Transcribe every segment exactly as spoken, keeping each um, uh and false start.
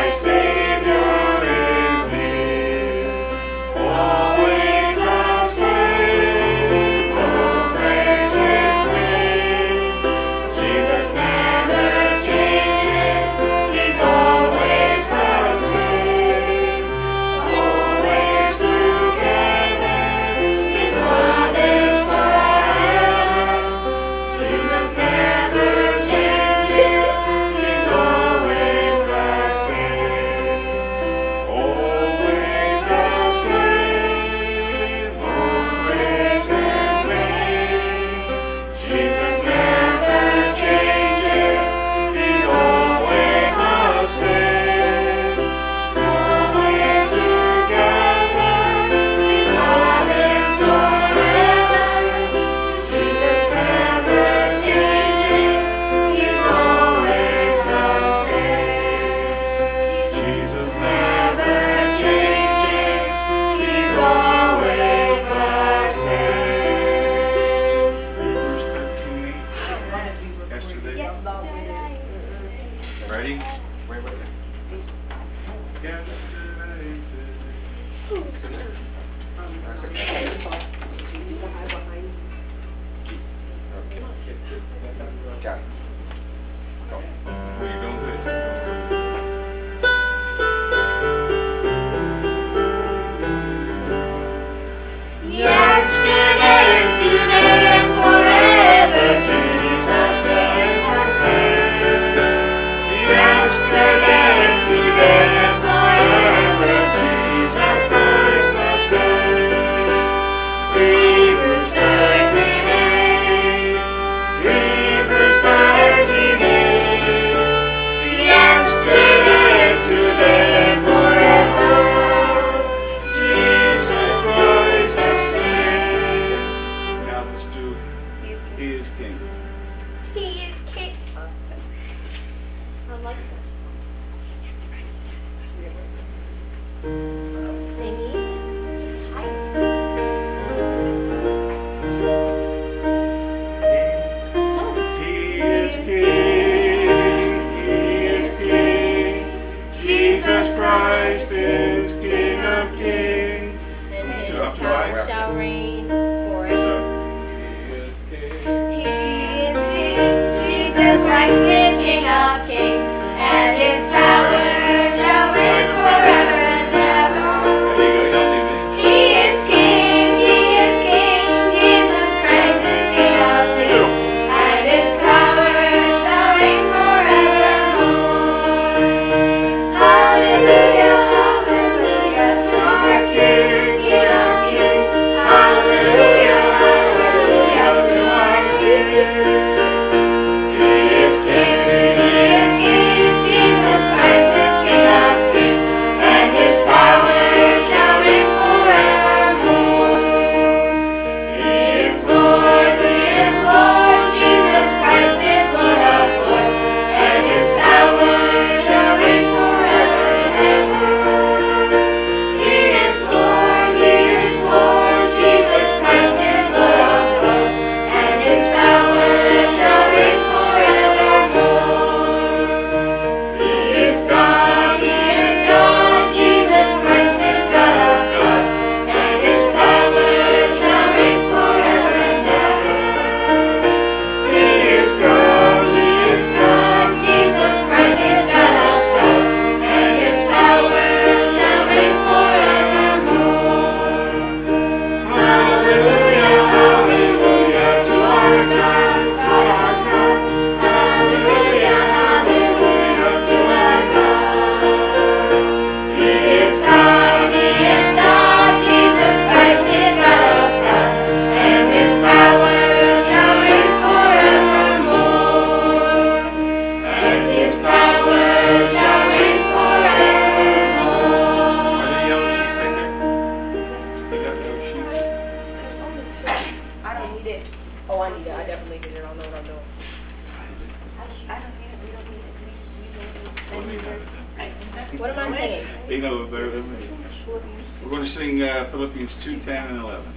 What am I singing? You know better than me. We're going to sing uh, Philippians two, ten, and eleven.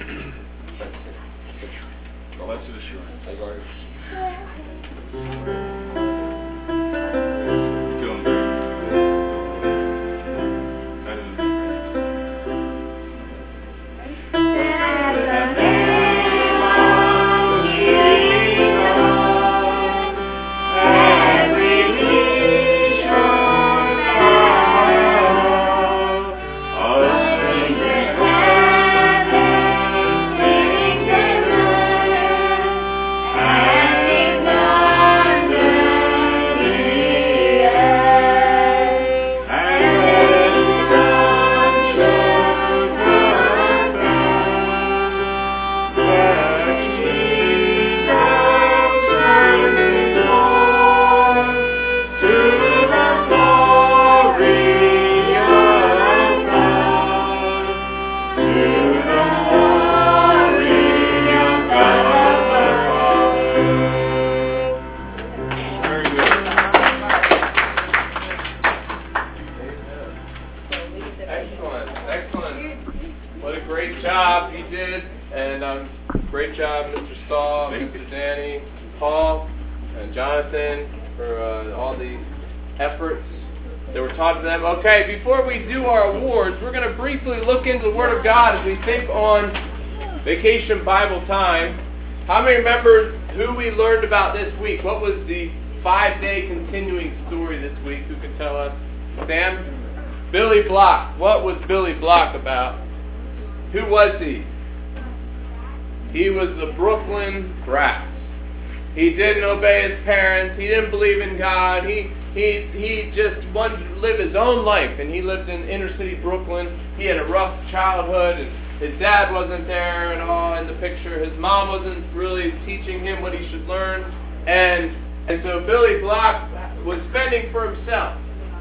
Blessed assurance. You're doing great. Excellent, excellent. What a great job you did, and um, great job, Mister Stahl, Mister Danny, Paul, and Jonathan for uh, all the efforts that were taught to them. Okay, before we do our awards, we're going to briefly look into the Word of God as we think on Vacation Bible Time. How many remember who we learned about this week? What was the five-day continuing story this week? Who can tell us? Sam? Billy Block. What was Billy Block about? Who was he? He was the Brooklyn brat. He didn't obey his parents. He didn't believe in God. He he he just wanted to live his own life, and he lived in inner city Brooklyn. He had a rough childhood, and his dad wasn't there and all in the picture. His mom wasn't really teaching him what he should learn, and and so Billy Block was fending for himself.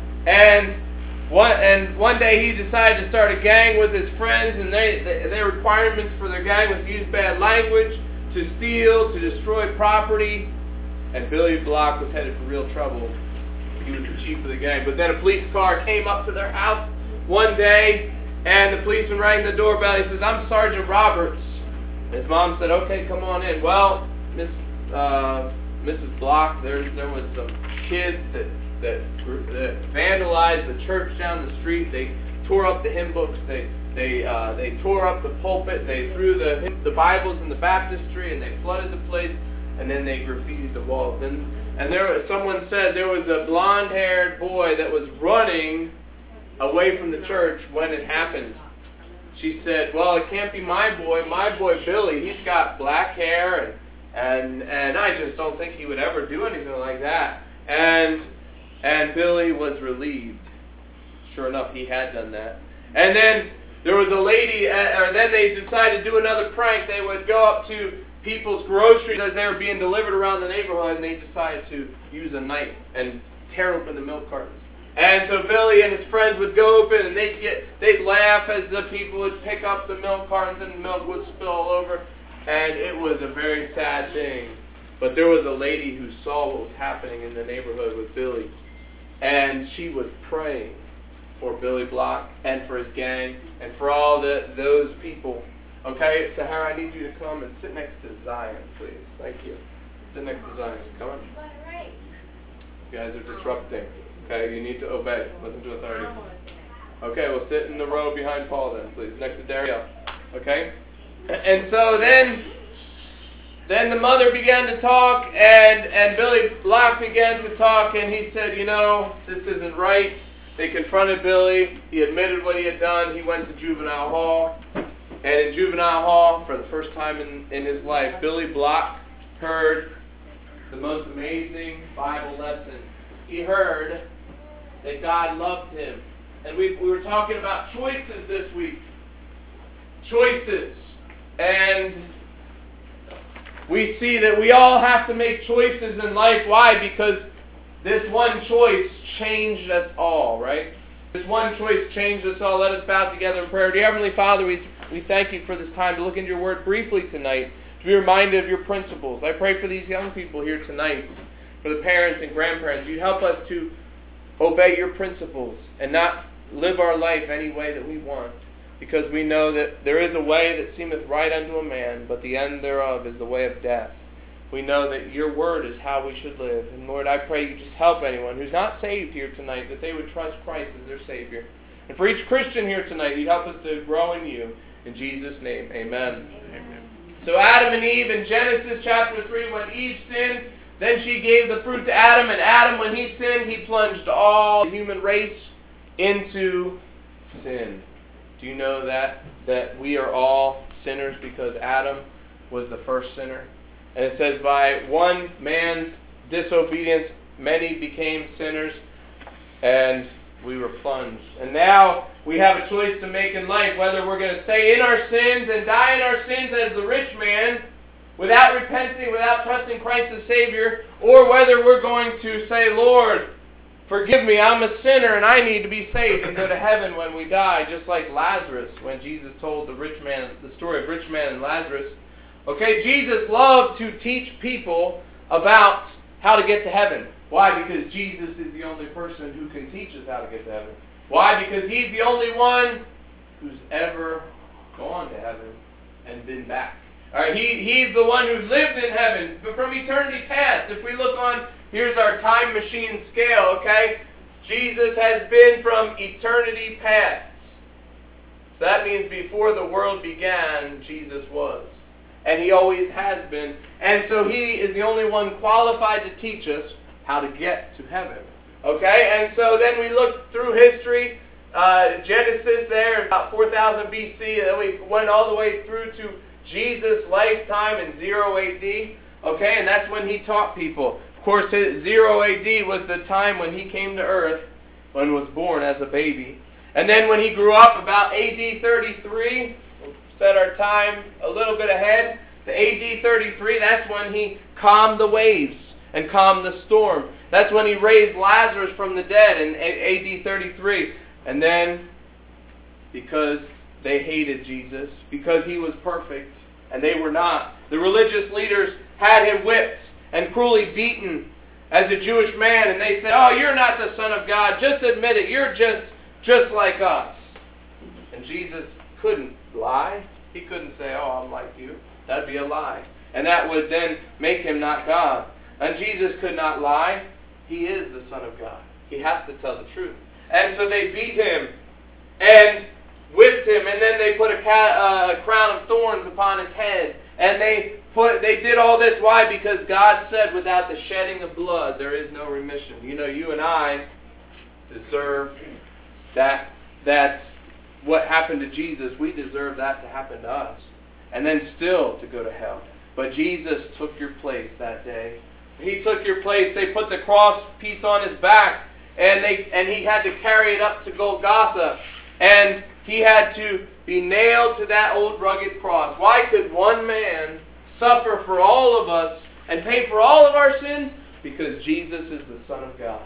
And One, and one day he decided to start a gang with his friends, and they, they, their requirements for their gang was to use bad language, to steal, to destroy property, and Billy Block was headed for real trouble. He was the chief of the gang. But then a police car came up to their house one day, and the policeman rang the doorbell. He says, "I'm Sergeant Roberts." His mom said, "Okay, come on in." Well, Miss uh, Missus Block, there, there was some kids that That, that vandalized the church down the street. They tore up the hymn books. They they uh, they tore up the pulpit. They threw the the Bibles in the baptistry, and they flooded the place. And then they graffitied the walls. And and there was, someone said there was a blonde-haired boy that was running away from the church when it happened. She said, "Well, it can't be my boy. My boy Billy. He's got black hair, and and and I just don't think he would ever do anything like that." And And Billy was relieved. Sure enough, he had done that. And then there was a lady, uh, or then they decided to do another prank. They would go up to people's groceries as they were being delivered around the neighborhood, and they decided to use a knife and tear open the milk cartons. And so Billy and his friends would go open, and they'd get, they'd laugh as the people would pick up the milk cartons, and the milk would spill all over. And it was a very sad thing. But there was a lady who saw what was happening in the neighborhood with Billy. And she was praying for Billy Block and for his gang and for all the, those people. Okay, Sahara, I need you to come and sit next to Zion, please. Thank you. Sit next to Zion. Come on. You guys are disrupting. Okay, you need to obey. Listen to authority. Okay, well, sit in the row behind Paul then, please, next to Dario. Okay? And so then... Then the mother began to talk, and, and Billy Block began to talk, and he said, "You know, this isn't right." They confronted Billy. He admitted what he had done. He went to juvenile hall. And in juvenile hall, for the first time in, in his life, Billy Block heard the most amazing Bible lesson. He heard that God loved him. And we, we were talking about choices this week. Choices. And we see that we all have to make choices in life. Why? Because this one choice changed us all, right? This one choice changed us all. Let us bow together in prayer. Dear Heavenly Father, we, we thank you for this time to look into your word briefly tonight, to be reminded of your principles. I pray for these young people here tonight, for the parents and grandparents. You help us to obey your principles and not live our life any way that we want. Because we know that there is a way that seemeth right unto a man, but the end thereof is the way of death. We know that your word is how we should live. And Lord, I pray you just help anyone who's not saved here tonight, that they would trust Christ as their Savior. And for each Christian here tonight, you help us to grow in you. In Jesus' name, amen. Amen. So Adam and Eve in Genesis chapter three, when Eve sinned, then she gave the fruit to Adam, and Adam, when he sinned, he plunged all the human race into sin. Do you know that that we are all sinners because Adam was the first sinner? And it says, by one man's disobedience, many became sinners, and we were plunged. And now we have a choice to make in life, whether we're going to stay in our sins and die in our sins as the rich man, without repenting, without trusting Christ as Savior, or whether we're going to say, Lord, forgive me, I'm a sinner and I need to be saved and go to heaven when we die, just like Lazarus, when Jesus told the rich man, the story of rich man and Lazarus. Okay, Jesus loved to teach people about how to get to heaven. Why? Because Jesus is the only person who can teach us how to get to heaven. Why? Because He's the only one who's ever gone to heaven and been back. All right, he, he's the one who lived in heaven, but from eternity past. If we look on, here's our time machine scale, okay? Jesus has been from eternity past. So that means before the world began, Jesus was. And He always has been. And so He is the only one qualified to teach us how to get to heaven. Okay? And so then we look through history. Uh, Genesis there, about four thousand B C, and then we went all the way through to Jesus' lifetime in zero A D. Okay? And that's when He taught people. Of course, his zero A D was the time when He came to earth, when He was born as a baby. And then when He grew up, about A D thirty-three, we'll set our time a little bit ahead, to A D thirty-three, that's when He calmed the waves and calmed the storm. That's when He raised Lazarus from the dead in A D thirty-three. And then, because they hated Jesus, because He was perfect, and they were not, the religious leaders had Him whipped and cruelly beaten as a Jewish man, and they said, "Oh, you're not the Son of God. Just admit it. You're just, just like us." And Jesus couldn't lie. He couldn't say, "Oh, I'm like you." That'd be a lie. And that would then make Him not God. And Jesus could not lie. He is the Son of God. He has to tell the truth. And so they beat Him and whipped Him, and then they put a ca- uh, crown of thorns upon His head. And they put they did all this. Why? Because God said, without the shedding of blood, there is no remission. You know, you and I deserve that. That's what happened to Jesus. We deserve that to happen to us. And then still to go to hell. But Jesus took your place that day. He took your place. They put the cross piece on His back. And they and He had to carry it up to Golgotha. And He had to be nailed to that old rugged cross. Why could one man suffer for all of us and pay for all of our sins? Because Jesus is the Son of God.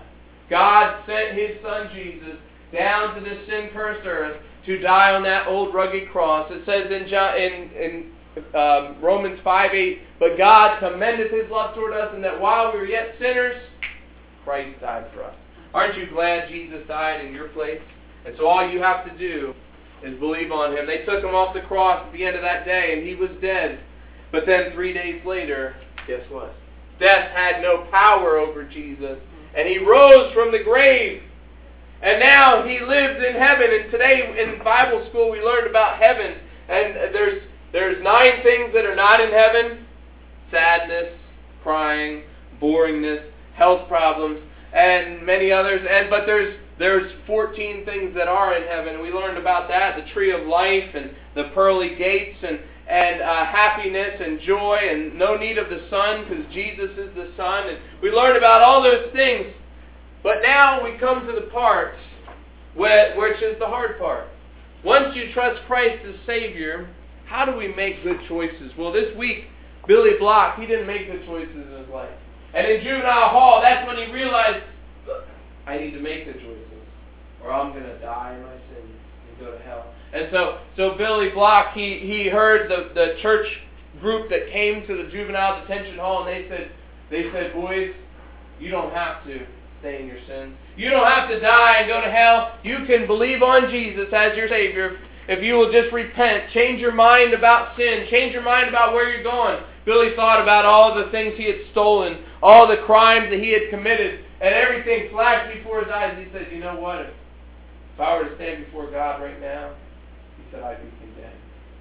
God sent His Son Jesus down to this sin-cursed earth to die on that old rugged cross. It says in John, in, in um, Romans five eight, "But God commendeth His love toward us, in that while we were yet sinners, Christ died for us." Aren't you glad Jesus died in your place? And so all you have to do is believe on Him. They took Him off the cross at the end of that day, and He was dead. But then three days later, guess what? Death had no power over Jesus. And He rose from the grave. And now He lives in heaven. And today in Bible school we learned about heaven. And there's there's nine things that are not in heaven. Sadness, crying, boringness, health problems, and many others. And but there's there's fourteen things that are in heaven. We learned about that, the tree of life and the pearly gates and, and uh, happiness and joy and no need of the sun because Jesus is the sun. And we learned about all those things. But now we come to the part where, which is the hard part. Once you trust Christ as Savior, how do we make good choices? Well, this week, Billy Block, he didn't make good choices in his life. And in juvenile hall, that's when he realized, look, I need to make good choices, or I'm going to die in my sins and go to hell. And so, so Billy Block, he, he heard the, the church group that came to the juvenile detention hall, and they said, they said, boys, you don't have to stay in your sins. You don't have to die and go to hell. You can believe on Jesus as your Savior if you will just repent, change your mind about sin, change your mind about where you're going. Billy thought about all the things he had stolen, all the crimes that he had committed, and everything flashed before his eyes. He said, you know what? If, if I were to stand before God right now, he said, I'd be condemned.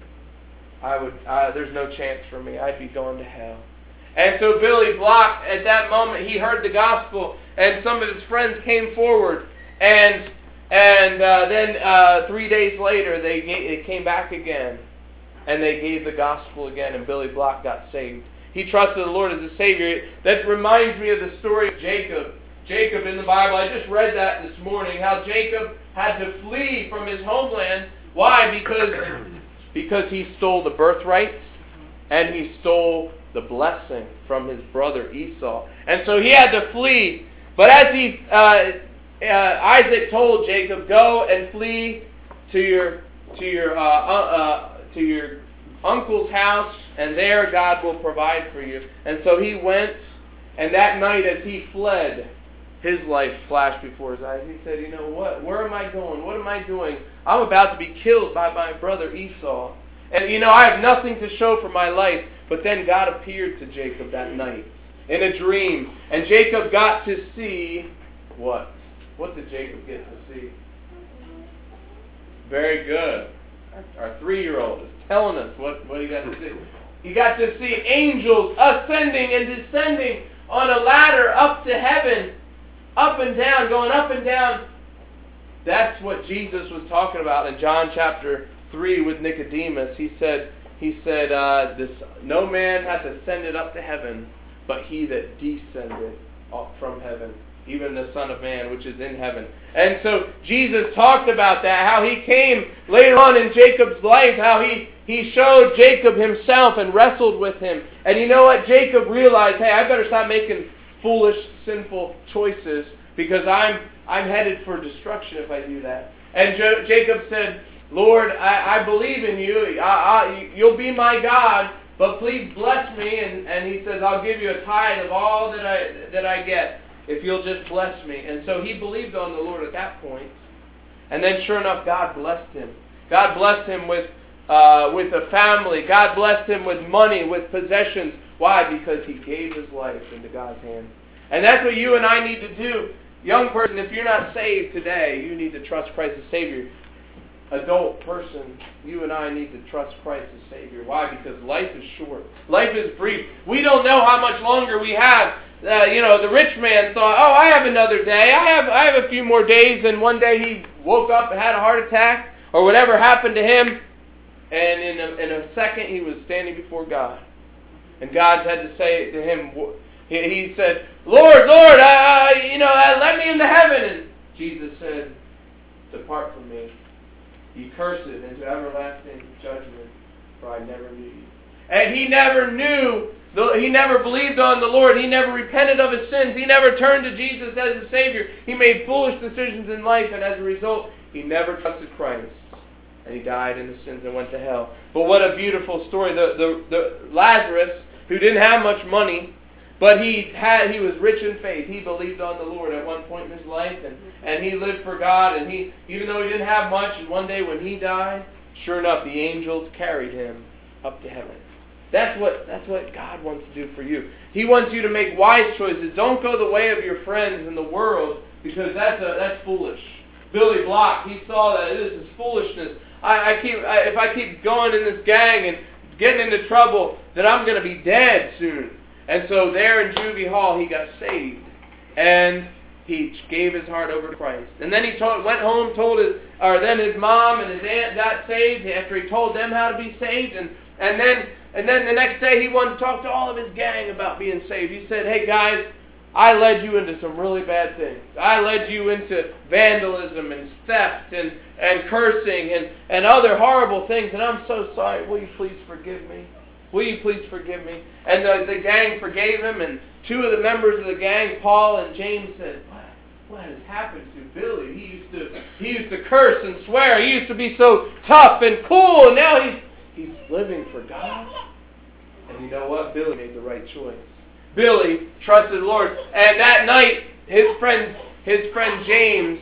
I would. Uh, there's no chance for me. I'd be going to hell. And so Billy Block, at that moment, he heard the gospel, and some of his friends came forward, and and uh, then uh, three days later, they, they came back again, and they gave the gospel again, and Billy Block got saved. He trusted the Lord as a Savior. That reminds me of the story of Jacob. Jacob in the Bible, I just read that this morning, how Jacob had to flee from his homeland. Why? Because, because he stole the birthright, and he stole the blessing from his brother Esau. And so he had to flee. But as he, uh, uh, Isaac told Jacob, go and flee to your to your uh, uh, to your uncle's house, and there God will provide for you. And so he went, and that night as he fled, his life flashed before his eyes. He said, you know what? Where am I going? What am I doing? I'm about to be killed by my brother Esau. And, you know, I have nothing to show for my life. But then God appeared to Jacob that night in a dream. And Jacob got to see what? What did Jacob get to see? Very good. Our three-year-old is telling us what, what he got to see. He got to see angels ascending and descending on a ladder up to heaven, up and down, going up and down. That's what Jesus was talking about in John chapter three with Nicodemus. He said, he said, uh, this, no man hath ascended up to heaven, but he that descended up from heaven, even the Son of Man, which is in heaven. And so Jesus talked about that, how he came later on in Jacob's life, how he, he showed Jacob himself and wrestled with him. And you know what? Jacob realized, hey, I better stop making foolish, sinful choices because I'm I'm headed for destruction if I do that. And Jo- Jacob said, Lord, I, I believe in you. I, I, you'll be my God, but please bless me. And, and he says, I'll give you a tithe of all that I that I get if you'll just bless me. And so he believed on the Lord at that point. And then sure enough, God blessed him. God blessed him with uh, with a family. God blessed him with money, with possessions. Why? Because he gave his life into God's hand. And that's what you and I need to do. Young person, if you're not saved today, you need to trust Christ as Savior. Adult person, you and I need to trust Christ as Savior. Why? Because life is short. Life is brief. We don't know how much longer we have. Uh, you know, the rich man thought, oh, I have another day. I have I have a few more days. And one day he woke up and had a heart attack or whatever happened to him. And in a, in a second, he was standing before God. And God had to say to him, he, he said, Lord, Lord, uh, you know, uh, let me into heaven. And Jesus said, depart from me, ye cursed, into everlasting judgment, for I never knew you. And he never knew, he never believed on the Lord. He never repented of his sins. He never turned to Jesus as a Savior. He made foolish decisions in life, and as a result, he never trusted Christ. And he died in his sins and went to hell. But what a beautiful story. The, the, the Lazarus, who didn't have much money, but he had he was rich in faith. He believed on the Lord at one point in his life, and, and he lived for God. And he, even though he didn't have much, and one day when he died, sure enough, the angels carried him up to heaven. That's what that's what God wants to do for you. He wants you to make wise choices. Don't go the way of your friends in the world, because that's a, that's foolish. Billy Block, he saw that this is foolishness. I, I keep I, if I keep going in this gang and getting into trouble, then I'm going to be dead soon. And so there in Juvie Hall, he got saved. And he gave his heart over to Christ. And then he told, went home, told his, or then his mom and his aunt got saved after he told them how to be saved. And, and then and then the next day he wanted to talk to all of his gang about being saved. He said, hey guys, I led you into some really bad things. I led you into vandalism and theft and, and cursing and, and other horrible things. And I'm so sorry. Will you please forgive me? Will you please forgive me? And the, the gang forgave him, and two of the members of the gang, Paul and James, said, what, what has happened to Billy? He used to he used to curse and swear. He used to be so tough and cool, and now he's he's living for God. And you know what? Billy made the right choice. Billy trusted the Lord. And that night, his friend his friend James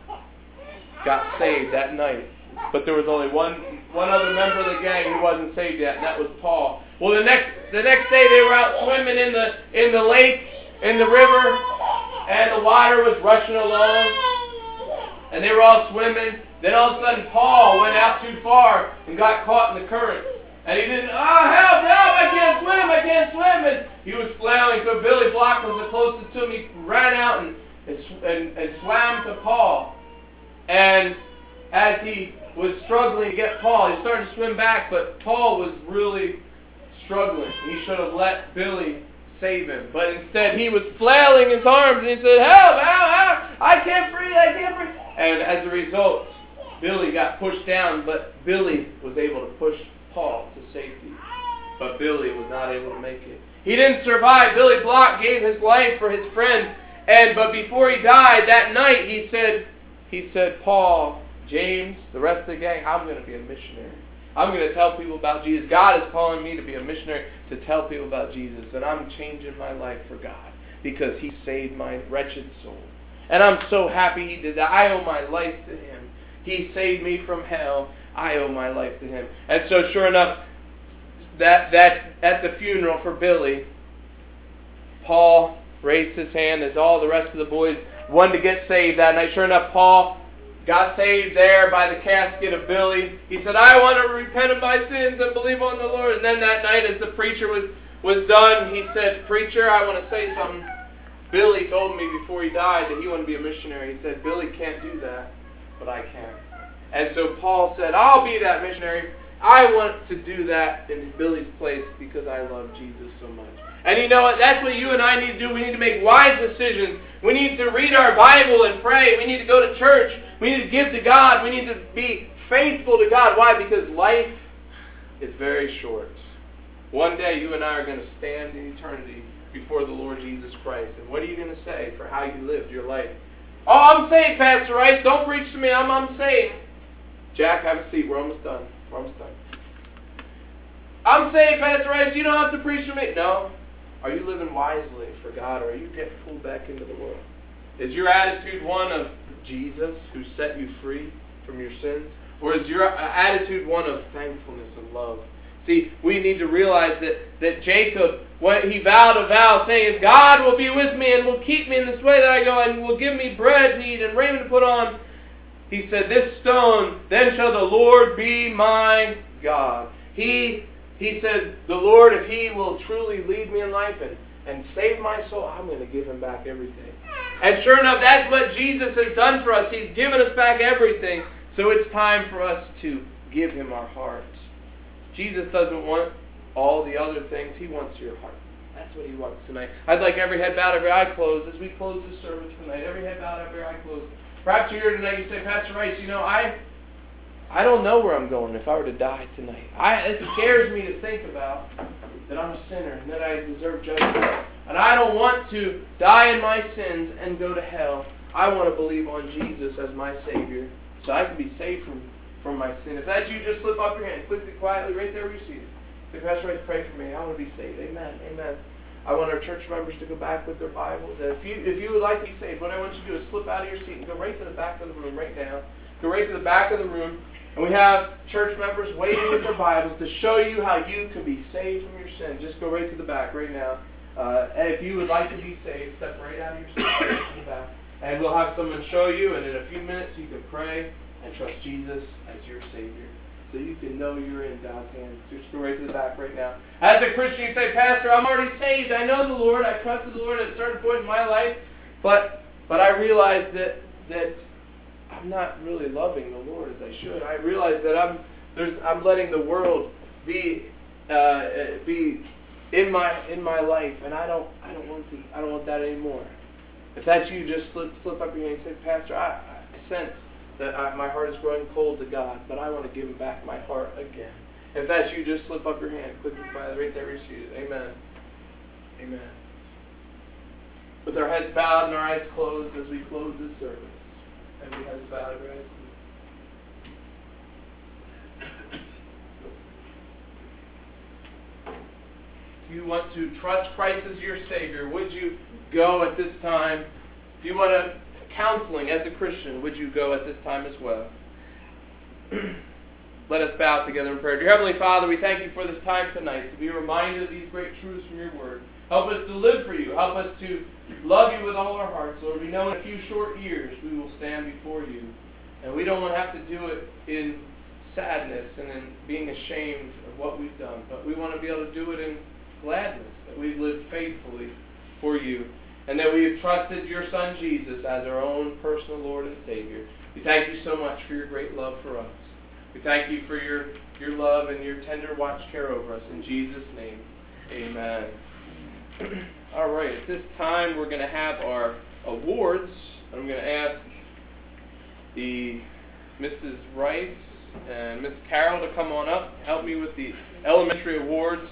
got saved that night. But there was only one one other member of the gang who wasn't saved yet, and that was Paul. Well, the next the next day they were out swimming in the in the lake, in the river, and the water was rushing along, and they were all swimming. Then all of a sudden, Paul went out too far and got caught in the current, and he didn't. Oh, help! Help! I can't swim! I can't swim! And he was flailing. So Billy Block was the closest to him. He ran out and and, and, and swam to Paul, and as he was struggling to get Paul, he started to swim back, but Paul was really struggling. He should have let Billy save him. But instead, he was flailing his arms, and he said, help, help, help, I can't breathe, I can't breathe. And as a result, Billy got pushed down, but Billy was able to push Paul to safety. But Billy was not able to make it. He didn't survive. Billy Block gave his life for his friend, and but before he died that night, he said, he said, Paul, James, the rest of the gang, I'm going to be a missionary. I'm going to tell people about Jesus. God is calling me to be a missionary to tell people about Jesus. And I'm changing my life for God because He saved my wretched soul. And I'm so happy he did that. I owe my life to him. He saved me from hell. I owe my life to him. And so sure enough, that, that at the funeral for Billy, Paul raised his hand as all the rest of the boys wanted to get saved that night. Sure enough, Paul got saved there by the casket of Billy. He said, I want to repent of my sins and believe on the Lord. And then that night as the preacher was, was done, he said, Preacher, I want to say something. Billy told me before he died that he wanted to be a missionary. He said, Billy can't do that, but I can. And so Paul said, I'll be that missionary. I want to do that in Billy's place because I love Jesus so much. And you know what? That's what you and I need to do. We need to make wise decisions. We need to read our Bible and pray. We need to go to church. We need to give to God. We need to be faithful to God. Why? Because life is very short. One day you and I are going to stand in eternity before the Lord Jesus Christ. And what are you going to say for how you lived your life? Oh, I'm saved, Pastor Rice. Don't preach to me. I'm, I'm saved. Jack, have a seat. We're almost done. We're almost done. I'm saved, Pastor Rice. You don't have to preach to me. No. Are you living wisely for God, or are you getting pulled back into the world? Is your attitude one of Jesus, who set you free from your sins? Or is your attitude one of thankfulness and love? See, we need to realize that, that Jacob, what he vowed a vow saying, God will be with me and will keep me in this way that I go and will give me bread to eat and raiment to put on. He said, this stone, then shall the Lord be my God. He He said, the Lord, if He will truly lead me in life and, and save my soul, I'm going to give Him back everything. And sure enough, that's what Jesus has done for us. He's given us back everything. So it's time for us to give Him our hearts. Jesus doesn't want all the other things. He wants your heart. That's what He wants tonight. I'd like every head bowed, every eye closed as we close this service tonight. Every head bowed, every eye closed. Perhaps you're here tonight, you say, Pastor Rice, you know, I... I don't know where I'm going if I were to die tonight. I, it scares me to think about that I'm a sinner and that I deserve judgment. And I don't want to die in my sins and go to hell. I want to believe on Jesus as my Savior so I can be saved from, from my sin. If that's you, just slip up your hand quickly, quietly, right there where you see it. Say, Pastor Rice, pray for me. I want to be saved. Amen. Amen. I want our church members to go back with their Bibles. And if you, if you would like to be saved, what I want you to do is slip out of your seat and go right to the back of the room right now. Go right to the back of the room. And we have church members waiting with their Bibles to show you how you can be saved from your sins. Just go right to the back right now. Uh, and if you would like to be saved, step right out of your seat right to the back. And we'll have someone show you, and in a few minutes you can pray and trust Jesus as your Savior. So you can know you're in God's hands. Just go right to the back right now. As a Christian, you say, Pastor, I'm already saved. I know the Lord. I trusted the Lord at a certain point in my life. But but I realize that that I'm not really loving the Lord as I should. I realize that I'm there's I'm letting the world be uh, be in my in my life, and I don't I don't want to I don't want that anymore. If that's you, just slip slip up your hand and say, Pastor, I, I sense that I, my heart is growing cold to God, but I want to give Him back my heart again. If that's you, just slip up your hand quickly, quietly, right there where you see it. Amen. Amen. With our heads bowed and our eyes closed as we close this service. Every head bowed, every eyes closed. If you want to trust Christ as your Savior, would you go at this time? If you want to counseling as a Christian, would you go at this time as well? Let us bow together in prayer. Dear Heavenly Father, we thank you for this time tonight to be reminded of these great truths from your word. Help us to live for you. Help us to love you with all our hearts. Lord, we know in a few short years we will stand before you. And we don't want to have to do it in sadness and in being ashamed of what we've done. But we want to be able to do it in gladness, that we've lived faithfully for you. And that we have trusted your Son Jesus as our own personal Lord and Savior. We thank you so much for your great love for us. We thank you for your, your love and your tender watch care over us. In Jesus' name, amen. All right, at this time we're going to have our awards. I'm going to ask the Missus Rice and Miss Carroll to come on up, help me with the elementary awards.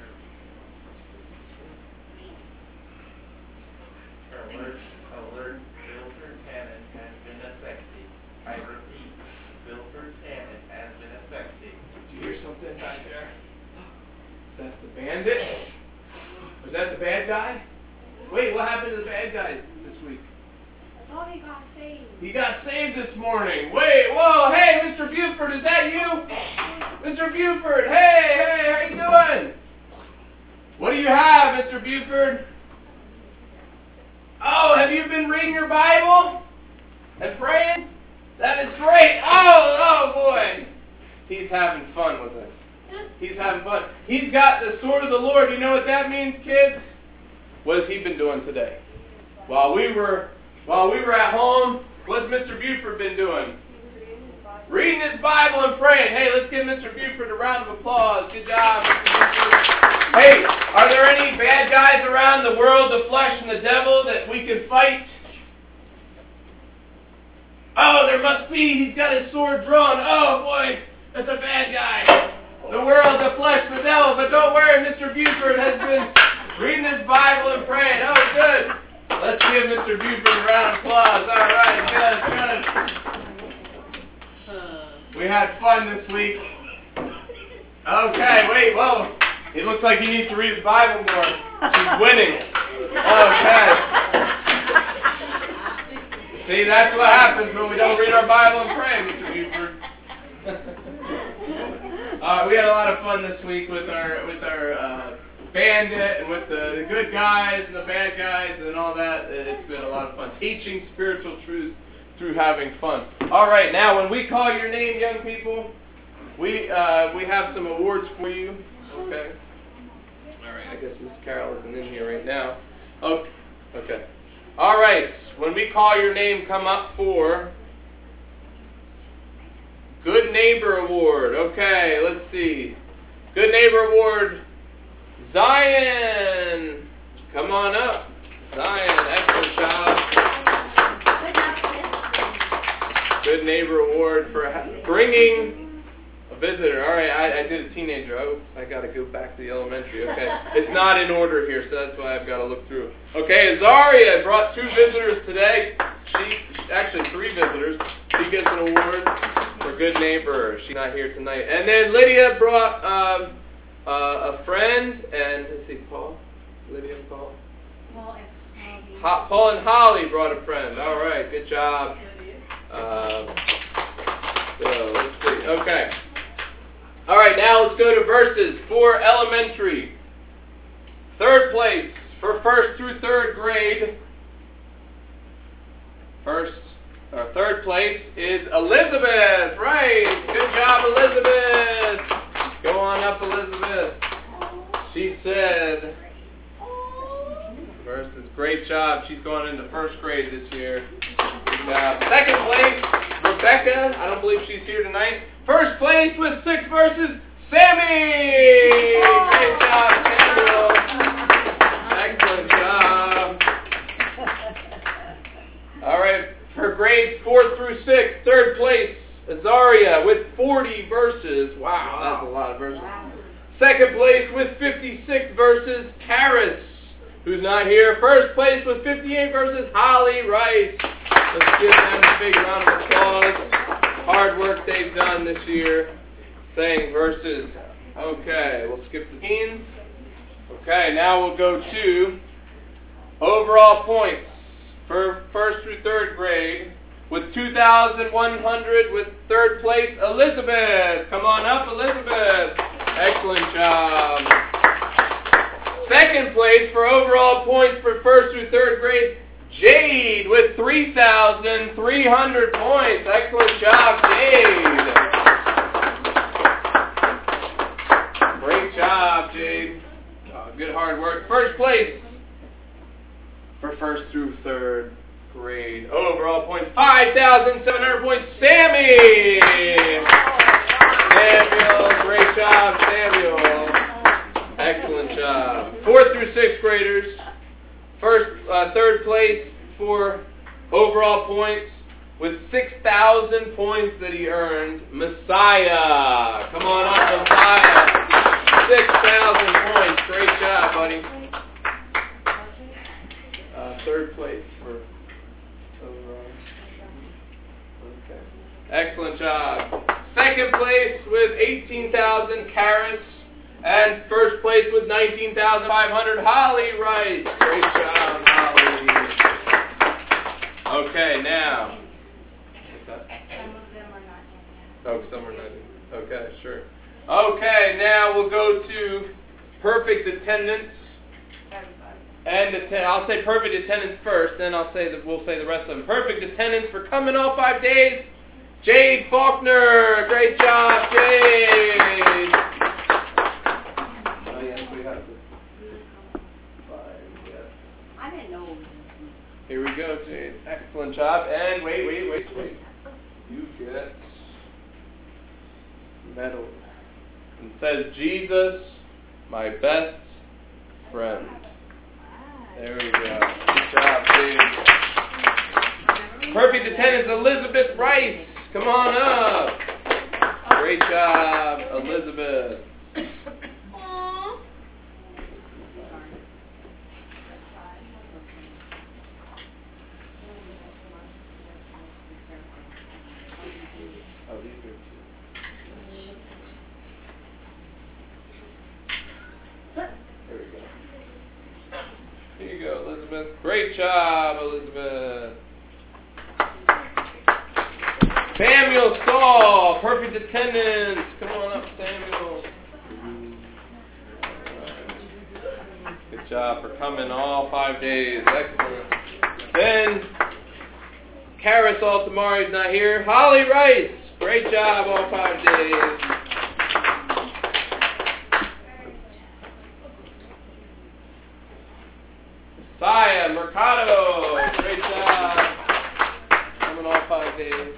Alert, alert, filter cannon has been effective. I repeat, filter cannon has been effective. Did you hear something back there? Is that the bandit? Was that the bad guy? Wait, what happened to the bad guys this week? thought he got saved. He got saved this morning. Wait, whoa, hey, Mister Buford, is that you? Mister Buford, hey, hey, how you doing? What do you have, Mister Buford? Oh, have you been reading your Bible and praying? That is great. Oh, oh boy. He's having fun with us. He's having fun. He's got the sword of the Lord. You know what that means, kids? What has he been doing today? While we were while we were at home, what's Mister Buford been doing? Reading his Bible and praying. Hey, let's give Mister Buford a round of applause. Good job, Mister Buford. Hey, are there any bad guys around the world, the flesh and the devil, that we can fight? Oh, there must be. He's got his sword drawn. Oh, boy, that's a bad guy. The world, the flesh, the devil. But don't worry, Mister Buford has been reading his Bible and praying. Oh, good. Let's give Mister Buford a round of applause. All right, good, good. We had fun this week. Okay, wait, whoa. It looks like he needs to read his Bible more. She's winning. Okay. See, that's what happens when we don't read our Bible and pray, Mister Buford. uh, we had a lot of fun this week with our with our uh, bandit and with the, the good guys and the bad guys and all that. It's been a lot of fun teaching spiritual truths through having fun. All right, now when we call your name, young people, we uh, we have some awards for you. Okay. All right. I guess Miss Carol isn't in here right now. Okay. Okay. All right. When we call your name, come up for Good Neighbor Award. Okay. Let's see. Good Neighbor Award. Zion. Come on up. Zion. Excellent job. Good Neighbor Award for bringing a visitor. All right, I, I did a teenager. Oops, I got to go back to the elementary. Okay, it's not in order here, so that's why I've got to look through. Okay, Azaria brought two visitors today. She, actually three visitors. She gets an award for Good Neighbor. She's not here tonight. And then Lydia brought um, uh, a friend, and let's see, Paul, Lydia and Paul. Paul and Holly. Ho- Paul and Holly brought a friend. All right, good job. Um, so let's see. Okay. All right, now let's go to verses for elementary. Third place for first through third grade. First, or third place is Elizabeth. Right. Good job, Elizabeth. Go on up, Elizabeth. She said, verses, great job. She's going into first grade this year. Good job. Second place, Rebecca. I don't believe she's here tonight. First place with six verses, Sammy! Great job, Samuel. Excellent job. All right, for grades four through six, third place, Azaria with forty verses. Wow, that's a lot of verses. Second place with fifty-six verses, Karis, who's not here. First place with fifty-eight verses, Holly Rice. Let's give them a big round of applause. Hard work they've done this year, saying verses. Okay, we'll skip the teens. Okay, now we'll go to overall points for first through third grade with two thousand one hundred with third place, Elizabeth. Come on up, Elizabeth. Excellent job. Second place for overall points for first through third grade, Jade with three thousand three hundred points. Excellent job, Jade. Great job, Jade. Uh, good hard work. First place for first through third grade. Overall points, five thousand seven hundred points, Sammy. Samuel, great job, Samuel. Excellent job. Fourth through sixth graders. First, uh, third place for overall points with six thousand points that he earned, Messiah. Come on up, Messiah. six thousand points. Great job, buddy. Uh, third place for overall. Okay. Excellent job. Second place with eighteen thousand, Karis. And first place with nineteen thousand five hundred, Holly Rice. Great job, Holly. Okay, now. Some of them are not in Oh, some are not in. Okay, sure. Okay, now we'll go to perfect attendance. yet. Everybody. And atten- I'll say perfect attendance first, then I'll say that we'll say the rest of them. Perfect attendance for coming all five days. Jade Faulkner, great job, Jade. Oh yes, we have to find yes. I didn't know. Here we go, Jade. Excellent job. And wait, wait, wait, wait. You get medal. It says Jesus, my best friend. There we go. Good job, Jade. Perfect attendance, Elizabeth Rice. Come on up. Great job, Elizabeth. Oh, these are two. There we go. Here you go, Elizabeth. Great job, Elizabeth. Samuel Stahl, perfect attendance. Come on up, Samuel. Good job for coming all five days. Excellent. Then, Karis Altamari's not here. Holly Rice, great job all five days. Saya Mercado, great job. Coming all five days.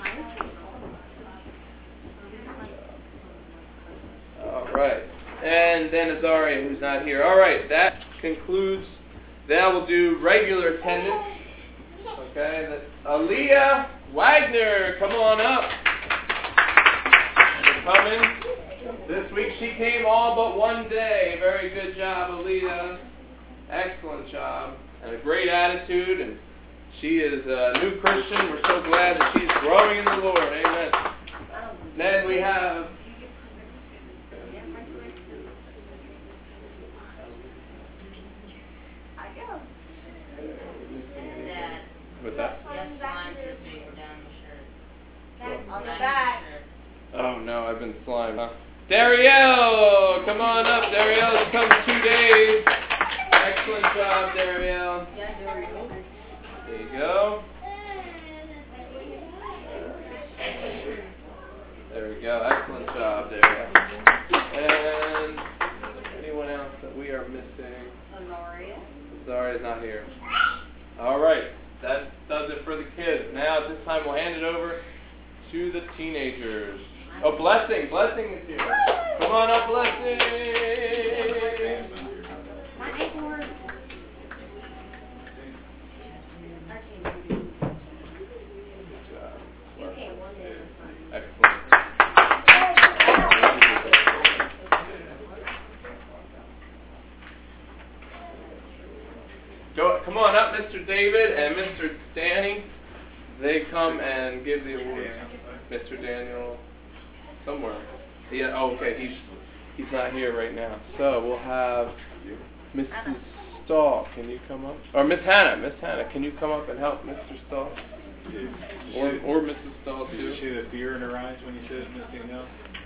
All right. And then Azaria, who's not here. All right, that concludes. Now we'll do regular attendance. Okay, that's Aaliyah Wagner, come on up. You're coming. This week she came all but one day. Very good job, Aaliyah. Excellent job. And a great attitude. And she is a new Christian. We're so glad that she's growing in the Lord. Amen. Then we have with that. Yes, slime dripping down the shirt. On the back. Oh no, I've been slimed, huh? Darielle! Come on up, Darielle. It's come two days. Excellent job, Darielle. There you go. There we go. Excellent job, Darielle. And anyone else that we are missing? Honoria. Zaria's not here. All right. That does it for the kids. Now, at this time, we'll hand it over to the teenagers. Oh, Blessing. Blessing is here. Come on up, Blessing. My eight words. Okay, one day. Excellent. Go, come on up, Mister David and Mister Danny. They come and give the awards. Mister Daniel, somewhere. Yeah. Oh, okay. He's he's not here right now. So we'll have Missus Stahl. Can you come up? Or Miss Hannah. Miss Hannah, can you come up and help Mister Stahl? Or or Missus Stahl Did too. you see the fear in her eyes when you said Miss Danielle?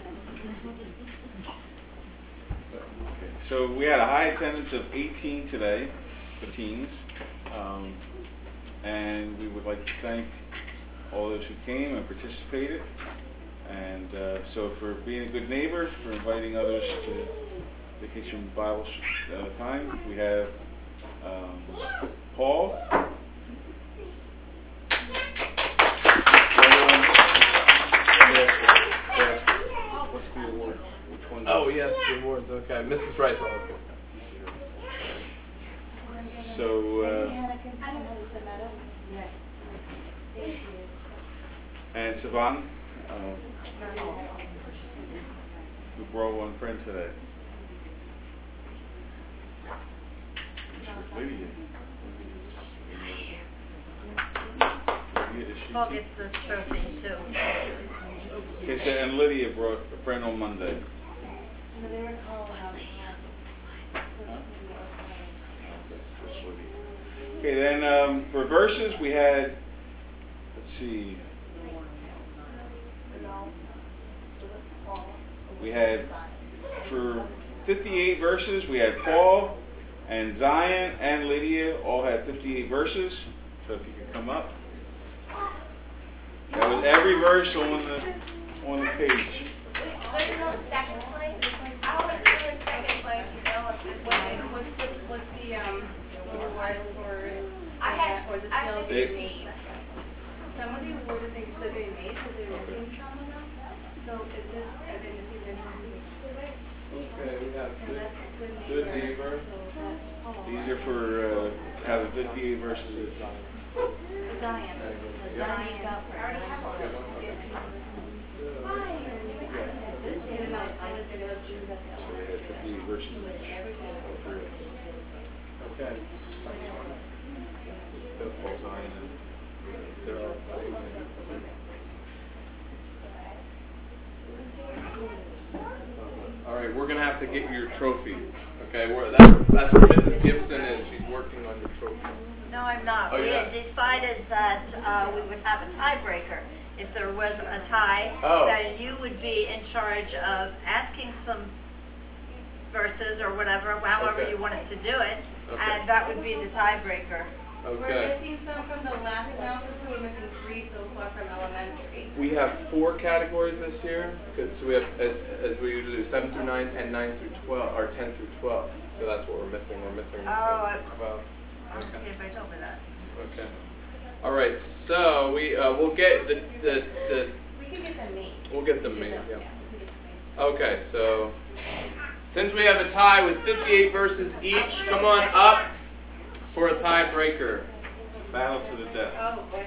So we had a high attendance of eighteen today for teens, um, and we would like to thank all those who came and participated. And uh, so for being a good neighbor, for inviting others to Vacation Bible uh, time, we have um, Paul. What's the award? Which one? Oh yes, the awards. Okay, Missus Rice. Okay. So, uh, and Sivan, uh, who brought one friend today. Lydia. Lydia, is she- Paul gets this trophy too. Okay, so, and Lydia brought a friend on Monday. Okay, then um, for verses, we had see. We had, for fifty-eight verses, we had Paul and Zion and Lydia all had fifty-eight verses. So if you could come up. That was every verse on the on the page. There's no second place. I always feel in second place, you know, if it's What, what's the, what's the, um, award for, I had, for the I skills think they it's made? Some of the awards I think still getting made, because they're missing some of them. So is this, and then this is interesting. Okay, we have So good, that's good good neighbor. neighbor. So that's Paul. These are for uh, having fifty-eight verses. Zion. Yeah. Zion got for I already have one. Okay, one, okay. So they had fifty-eight verses each. All three of them. Okay. Paul, Zion, and They're all- All right, we're gonna have to get your trophy. Okay, we're, that's that's where Missus Gibson is. She's working on your trophy. No, I'm not. Oh, We you're had not? decided that uh, we would have a tiebreaker. If there was a tie, Oh. that you would be in charge of asking some verses or whatever, however Okay. you wanted to do it, Okay. and that would be the tiebreaker. We're Okay. missing some from the last announcement, so we're missing three so far from elementary. We have four categories this year because we have, as, as we usually do, seven through nine and nine through twelve, or ten through twelve. So that's what we're missing. We're missing Oh, I- twelve. I don't Okay. see if I told me that. Okay. All right. So we uh, we'll get the the, the We can get them made. we'll get them We made. can get them, Yeah. we can get them made. Okay. So since we have a tie with fifty-eight verses each, come on up for a tiebreaker. battle to the death. Oh, boy.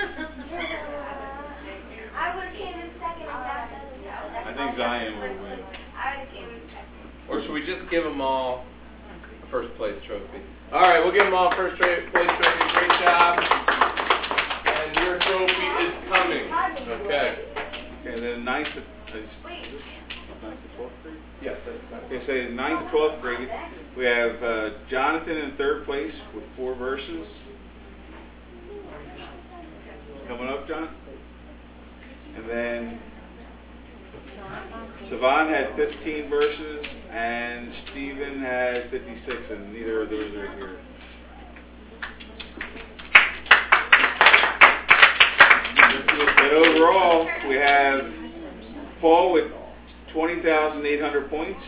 I would have came in second on that. I think Zion will win. I would have came in second. Or should we just give them all a first place trophy? All right, we'll give them all first tra- place trophy. Great job. And your trophy is coming. Okay. Okay, and then ninth to, is, is this ninth to twelfth grade? Yes, that's fine. Okay, so in ninth to twelfth grade, we have uh, Jonathan in third place with four verses. Coming up, John. And then Savon had fifteen verses, and Stephen had fifty-six, and neither of those are here. But overall, we have Paul with twenty thousand eight hundred points.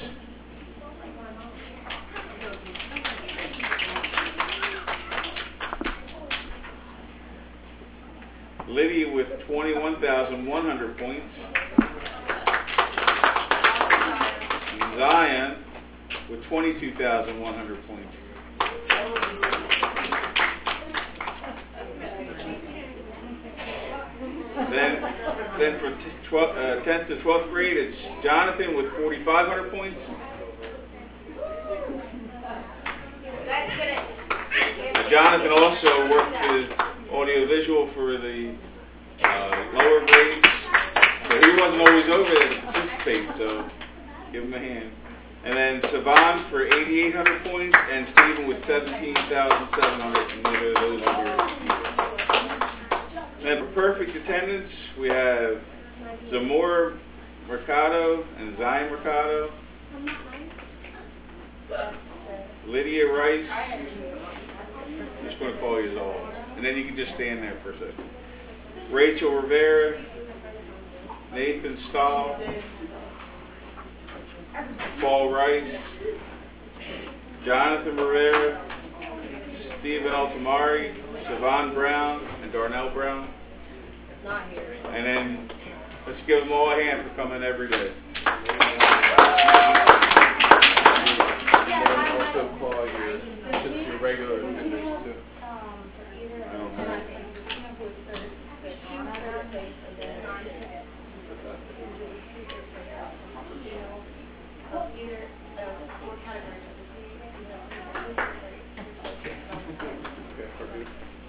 Lydia with twenty-one thousand one hundred points. And Zion with twenty-two thousand one hundred points. Then, then for t- twelve, uh, tenth to twelfth grade, it's Jonathan with forty-five hundred points. That's good. And Jonathan also worked with audiovisual for the uh, lower grades, so he wasn't always over there to participate, so give him a hand. And then Savon for eighty-eight hundred points, and Stephen with seventeen thousand seven hundred, and neither of those are here. And then for perfect attendance, we have Zamora Mercado and Zion Mercado, Lydia Rice. I'm just going to call you all, and then you can just stand there for a second. Rachel Rivera, Nathan Stahl, Paul Rice, Jonathan Rivera, Stephen Altamari, Siobhan Brown, and Darnell Brown. Not here. And then let's give them all a hand for coming every day. And then also call your just your regular attendance too. I don't know. Okay, for good.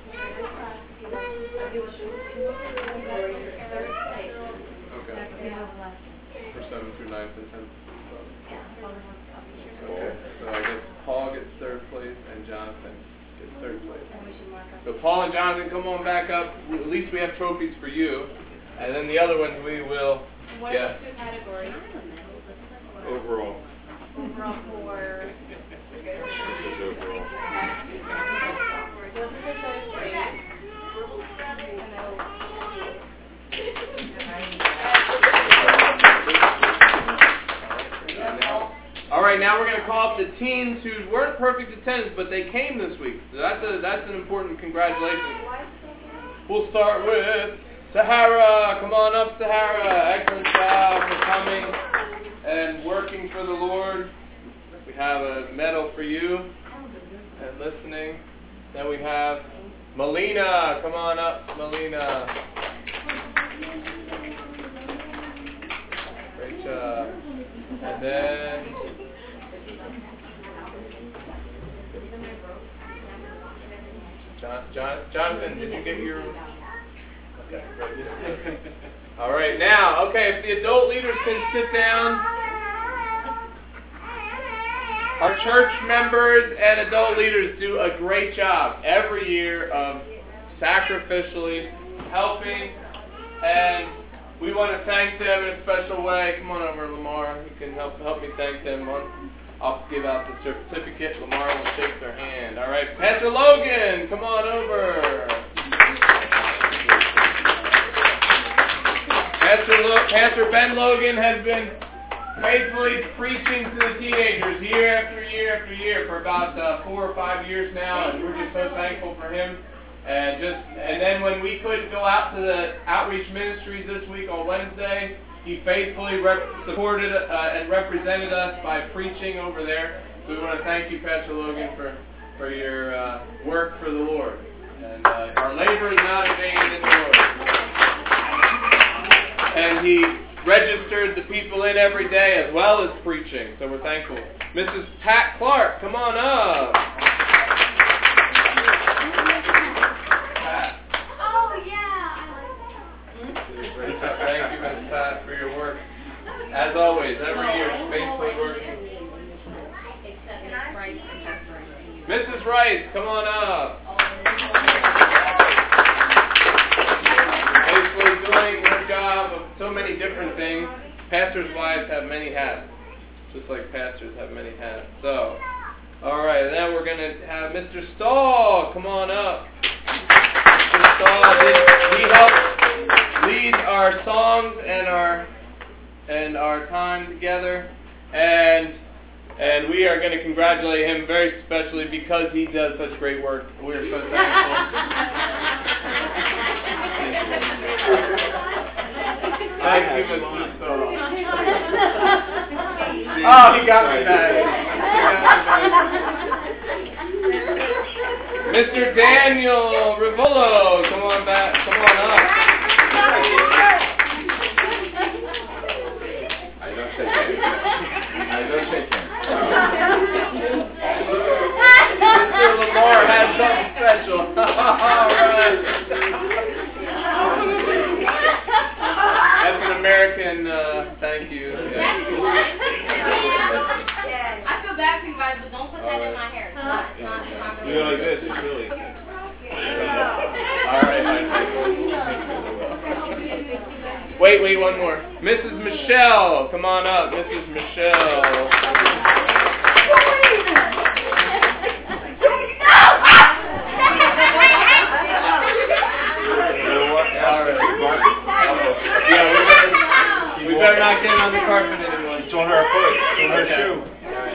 Okay. For seven through ninth and tenth. Okay. So I guess Paul gets third place and Jonathan is third place. So Paul and Jonathan, come on back up. At least we have trophies for you. And then the other ones we will What get. are the two categories? Overall. Overall for... This is overall. This is the third grade. And All right, now we're going to call up the teens who weren't perfect attendance, but they came this week. So that's a that's an important congratulations. We'll start with Sahara. Come on up, Sahara. Excellent job for coming and working for the Lord. We have a medal for you and listening. Then we have Melina. Come on up, Melina. Great job. And then John, John, Jonathan, did you get your... Okay, great. All right, now, okay, if the adult leaders can sit down. Our church members and adult leaders do a great job every year of sacrificially helping, and we want to thank them in a special way. Come on over, Lamar. You can help help me thank them. I'll give out the certificate. Lamar will shake their hand. All right, Pastor Logan, come on over. Pastor, Lo- Pastor Ben Logan has been faithfully preaching to the teenagers year after year after year for about uh, four or five years now, and we're just so thankful for him. And just and then when we couldn't go out to the outreach ministries this week on Wednesday, he faithfully rep- supported uh, and represented us by preaching over there. So we want to thank you, Pastor Logan, for for your uh, work for the Lord. And uh, our labor is not in vain in the Lord. And he registered the people in every day as well as preaching. So we're thankful. Missus Pat Clark, come on up. Oh, yeah. Thank you, Miz Pat, for your work. As always, every year, faithfully working. Missus Rice, come on up. Faithfully doing her job of so many different things. Pastors' wives have many hats, just like pastors have many hats. So, all right, now we're going to have Mister Stahl. Come on up. Mister Stahl, he, he helps lead our songs and our and our time together, and and we are going to congratulate him very especially because he does such great work. We are so thankful. Thank you, Mister Stahl. Oh, he got me back. Mister Daniel Rivolo, come on back. Come on up. I don't shake hands. I don't shake hands. Mister Lamar has something special. All right. That's an American uh, thank you. Yeah. I feel bad for you guys, but don't put that in my hair. It's not, it's not, it's not You know, like this, it's really... All right. Wait, wait, one more. Missus Michelle, come on up, Missus Michelle. All right. Yeah, we better, we better not get on the carpet anymore. It's on her foot. It's on her shoe.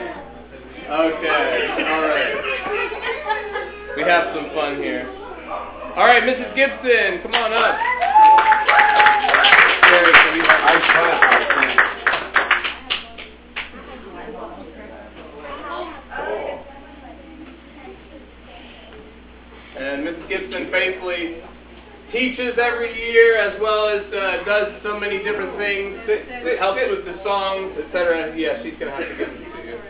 Okay, all right. We have some fun here. All right, Missus Gibson, come on up. Very good. I clap. And Missus Gibson faithfully teaches every year as well as uh, does so many different things. Sit, sit, Helps sit. with the songs, et cetera. Yeah, she's going to have to give them to you.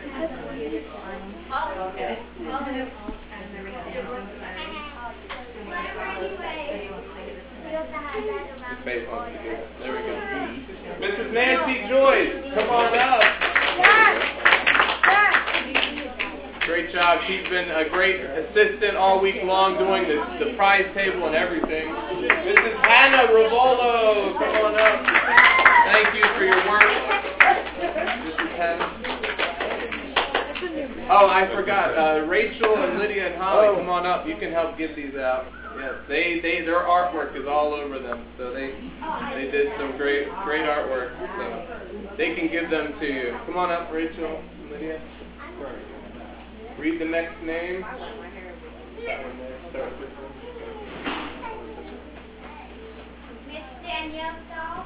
His face wants to give it. There we go. Missus Nancy Joyce, come on up. Great great job. She's been a great assistant all week long doing the, the prize table and everything. Missus Hannah Rivolo, come on up. Thank you for your work. Missus Hannah. Oh, I forgot. Uh, Rachel and Lydia and Holly, come on up. You can help get these out. Yes, they, they their artwork is all over them. So they they did some great great artwork. So they can give them to you. Come on up, Rachel and Lydia. Read the next name. That one there. Start with this one. Miss Danielle Stahl.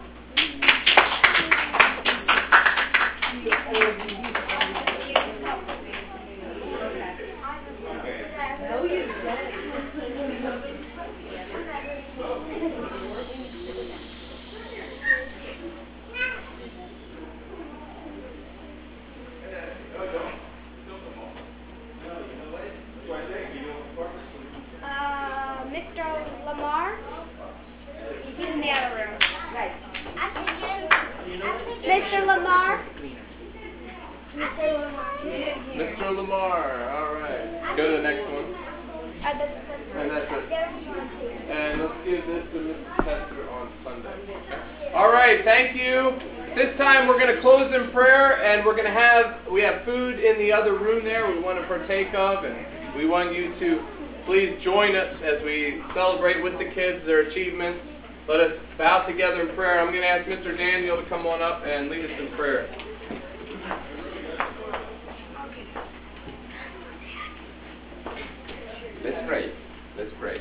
Uh, Mister Lamar. He's in the other room. Right. Mister Lamar. Mister Lamar. Mister Lamar. All right. Go to the next one. Uh, that's, that's And that's it. There's And let's give this to Missus Tester on Sunday. All right, thank you. This time we're going to close in prayer, and we're going to have, we have food in the other room there we want to partake of, and we want you to please join us as we celebrate with the kids their achievements. Let us bow together in prayer. I'm going to ask Mister Daniel to come on up and lead us in prayer. Let's pray. Let's pray.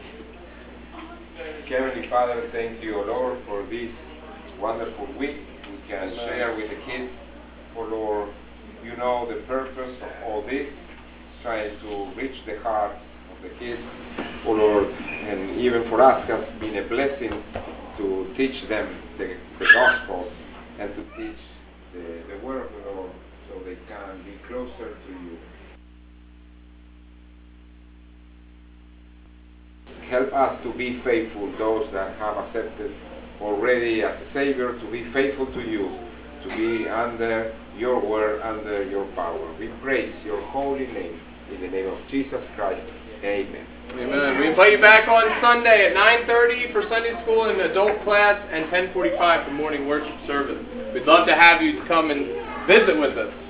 Heavenly Father, thank you, O Lord, for this wonderful week we can share with the kids. Oh Lord, you know the purpose of all this, trying to reach the hearts of the kids. Oh Lord, and even for us has been a blessing to teach them the, the gospel and to teach the, the word of the Lord so they can be closer to you. Help us to be faithful, those that have accepted already as a Savior, to be faithful to you, to be under your word, under your power. We praise your holy name in the name of Jesus Christ. Amen. Amen. We invite you back on Sunday at nine thirty for Sunday school and adult class and ten forty-five for morning worship service. We'd love to have you come and visit with us.